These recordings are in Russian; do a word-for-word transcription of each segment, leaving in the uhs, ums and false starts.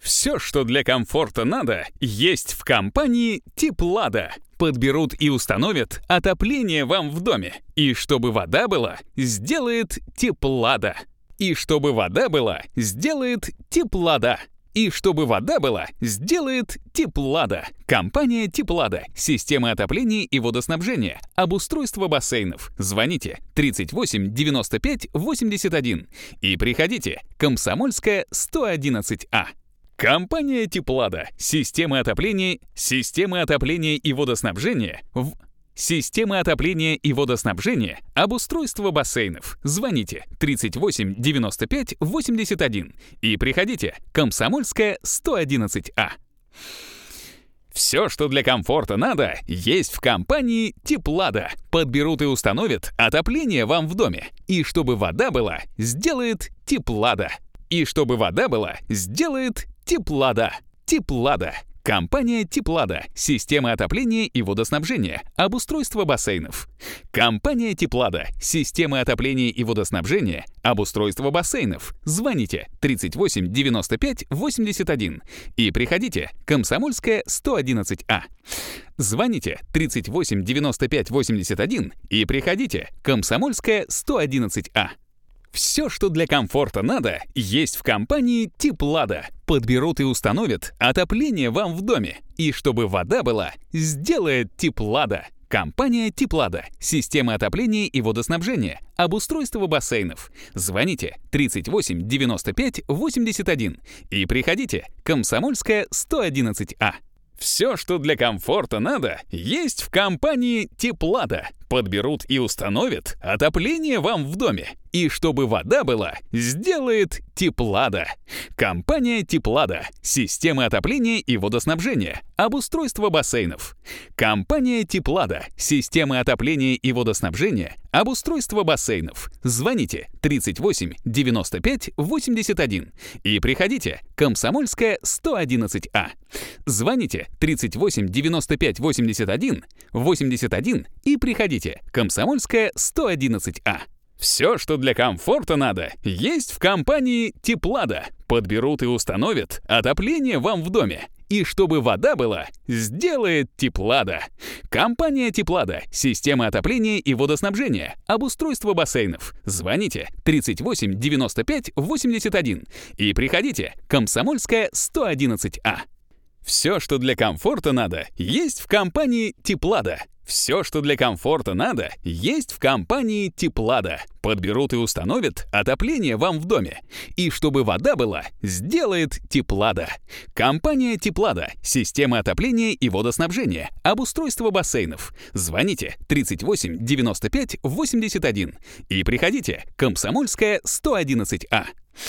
Все, что для комфорта надо, есть в компании Теплада. Подберут и установят отопление вам в доме. И чтобы вода была, сделает Теплада. И чтобы вода была, сделает Теплада. И чтобы вода была, сделает Теплада. Компания Теплада. Система отопления и водоснабжения. Обустройство бассейнов. Звоните тридцать восемь девяносто пять восемьдесят один и приходите. Комсомольская, сто одиннадцать А. Компания Теплада. Системы отопления, системы отопления и водоснабжения в... Системы отопления и водоснабжения, обустройство бассейнов. Звоните тридцать восемь девяносто пять восемьдесят один и приходите. Комсомольская, сто одиннадцать А. Все, что для комфорта надо, есть в компании Теплада. Подберут и установят отопление вам в доме. И чтобы вода была, сделает Теплада. И чтобы вода была, сделает Теплада. Теплада. Компания Теплада. Системы отопления и водоснабжения. Обустройство бассейнов. Компания Теплада. Системы отопления и водоснабжения. Обустройство бассейнов. Звоните тридцать восемь девяносто пять восемьдесят один и приходите. Комсомольская, сто одиннадцать А. Звоните тридцать восемь девяносто пять восемьдесят один и приходите. Комсомольская, сто одиннадцать А. Все, что для комфорта надо, есть в компании Теплада. Подберут и установят отопление вам в доме. И чтобы вода была, сделает Теплада. Компания Теплада. Система отопления и водоснабжения. Обустройство бассейнов. Звоните тридцать восемь девяносто пять восемьдесят один и приходите. Комсомольская, сто одиннадцать А. Все, что для комфорта надо, есть в компании Теплада. Подберут и установят отопление вам в доме. И чтобы вода была, сделает Теплада. Компания Теплада. Системы отопления и водоснабжения. Обустройство бассейнов. Компания Теплада. Системы отопления и водоснабжения. Обустройство бассейнов. Звоните тридцать восемь девяносто пять восемьдесят один и приходите. Комсомольская, сто одиннадцать А. Звоните тридцать восемь девяносто пять восемьдесят один восемьдесят один и приходите. Комсомольская, сто одиннадцать А. Все, что для комфорта надо, есть в компании Теплада. Подберут и установят отопление вам в доме. И чтобы вода была, сделает Теплада. Компания Теплада. Система отопления и водоснабжения. Обустройство бассейнов. Звоните тридцать восемь девяносто пять восемьдесят один и приходите. Комсомольская, сто одиннадцать А. Все, что для комфорта надо, есть в компании Теплада. Все, что для комфорта надо, есть в компании Теплада. Подберут и установят отопление вам в доме. И чтобы вода была, сделает Теплада. Компания Теплада. Система отопления и водоснабжения. Обустройство бассейнов. Звоните тридцать восемь девяносто пять восемьдесят один и приходите. Комсомольская, сто одиннадцать А.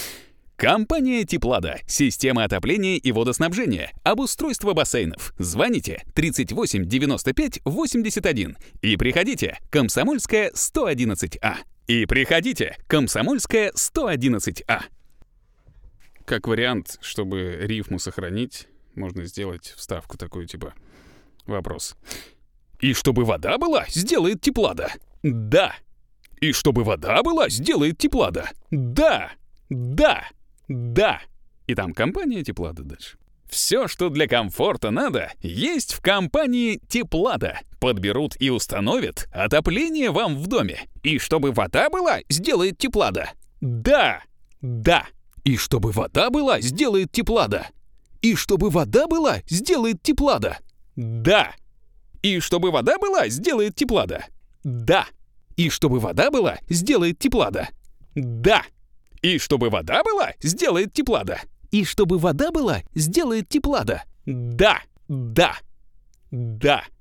Компания Теплада. Система отопления и водоснабжения. Обустройство бассейнов. Звоните тридцать восемь девяносто пять восемьдесят один и приходите. Комсомольская, сто одиннадцать А. И приходите. Комсомольская, сто одиннадцать А. Как вариант, чтобы рифму сохранить, можно сделать вставку такую типа вопрос. И чтобы вода была, сделает Теплада. Да. И чтобы вода была, сделает Теплада. Да. Да. Да. И там компания Теплада дальше. Все, что для комфорта надо, есть в компании Теплада. Подберут и установят отопление вам в доме. И чтобы вода была, сделает Теплада. Да. Да. И чтобы вода была, сделает Теплада. И чтобы вода была, сделает Теплада. Да. И чтобы вода была, сделает Теплада. Да. И чтобы вода была, сделает Теплада. Да. И чтобы вода была, сделает Теплада. И чтобы вода была, сделает Теплада. Да, да, да.